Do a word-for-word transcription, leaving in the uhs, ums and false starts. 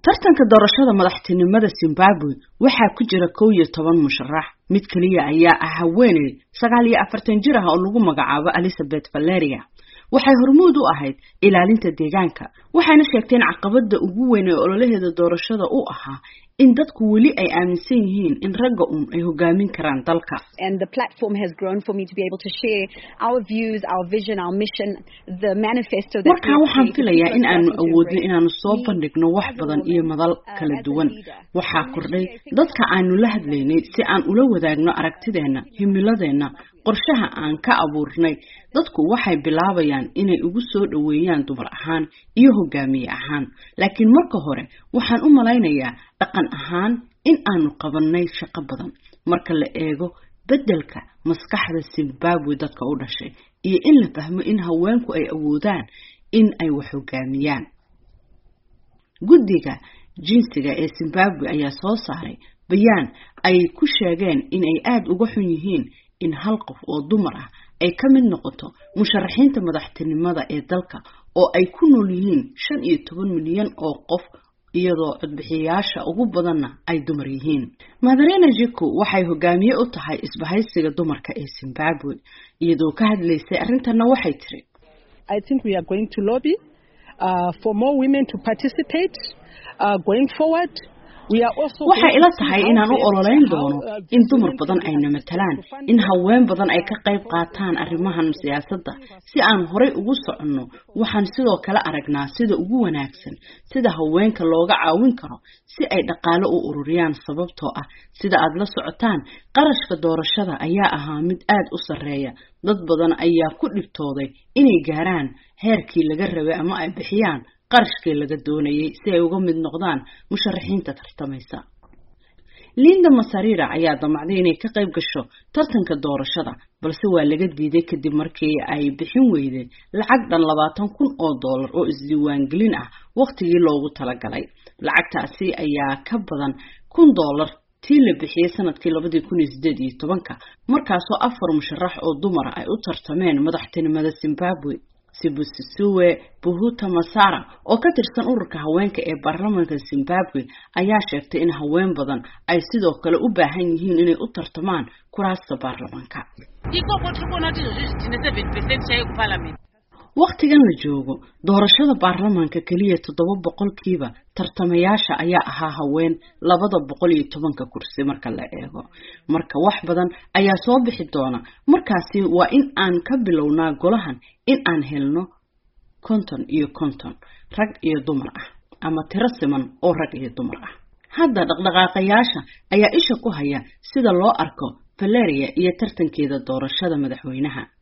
tartanka doorashada madaxtinimada Zimbabwe waxaa ku jira kow iyo toban musharax mid kaliya ayaa ah haweeney sagaal iyo afartan jir ah oo lagu magacaabo Elizabeth Valeria waxay hormuud u ahayd ilaalinta deegaanka waxayna sheegteen caqabada ugu weyn ee ololaheeda doorashada u ahaa in dadku wali ay aaminsan yihiin in ragga um ay hogaamin karaan dalka. And the platform has grown for me to be able to share our views, our vision, our mission, the manifesto that marka waxaan filayaa in aanu awoodno inaanu soo bandhigno wax badan iyo madal kala duwan waxa kordhay dadka aanu la hadlaynay si aan ula wadaagno aragtideena himiladeena qorshaha aan ka abuurnay dadku waxay bilaabayaan inay ugu soo dhaweeyaan dumar ahaan iyo hogaamiye ahaan laakiin marka hore waxaan u malaynayaa dhaqan ahaan in aanu qabanay shaqo badan marka la eego bedelka maskaxda Zimbabwe dadka u dhashay iyo in la fahmo in haweenku ay awoodaan in ay wax hogaamiyaan. Guddiga jinsiga ee Zimbabwe ayaa soo saaray bayaan ay ku sheegeen in ay aad uga xun yihiin in hal qof oo dumar ah ay ka mid noqoto musharaxiinta madaxtinimada ee dalka oo ay ku nool yihiin shan iyo toban milyan oo qof iyadoo codbixiyaasha ugu badanna ay dumar yihiin. Madarena Jiku waxay hogaamiye u tahay isbahaysiga dumarka ee Zimbabwe iyadoo ka hadlaysay arintana waxay tiri I think we are going to lobby uh, for more women to participate uh, going forward. waxay ila tahay inaan u ololeyn doono in dumar badan ay namatalaan in haween badan ay ka qayb qaataan arrimahan siyaasadda si aan horey ugu soconno waxaan sidoo kale aragnaa sida ugu wanaagsan sida haweenka looga caawin karo si ay dhaqaale u ururiyaan sababtoo ah sida aad la socotaan qarashka doorashada ayaa ahaa mid aad u sareeya dad badan ayaa ku dhibtooday inay gaaraan heerkii laga rabay ama ay bixiyaan qarashkii laga doonayay si ay uga mid noqdaan musharaxiinta tartamaysa. Linda Masarira ayaa damacday inay ka qayb gasho tartanka doorashada balse waa laga diiday kadib markii ay bixin weyday lacag dhan labaatan kun oo dollar oo isdiiwaan gelin ah waqtigii loogu talagalay. Lacagtaasi ayaa ka badan kun dollar tii la bixiyay sanadkii laba kun iyo siddeed iyo toban markaasoo afar musharax oo dumar ay u tartameen madaxtinimada Zimbabwe. Sibusisiwe Buhuta Masara oo ka tirsan ururka haweenka ee baarlamaanka Zimbabwe ayaa sheegtay in haween badan ay sidoo kale u baahan yihiin inay u tartamaan kuraasta baarlamaanka. Waqtigan la joogo doorashada baarlamaanka kaliya toddoba boqolkiiba tartamayaasha ayaa ahaa haween laba boqol iyo toban kursi marka la eego marka wax badan ayaa soo bixi doona markaasi waa in aan ka bilownaa golahan in aan helno konton iyo konton rag iyo dumar ah ama tiro siman oo rag iyo dumar ah. Hadda dhaqdhaqaaqayaasha ayaa isha ku haya sida loo arko Valeria iyo tartankeeda doorashada madaxweynaha.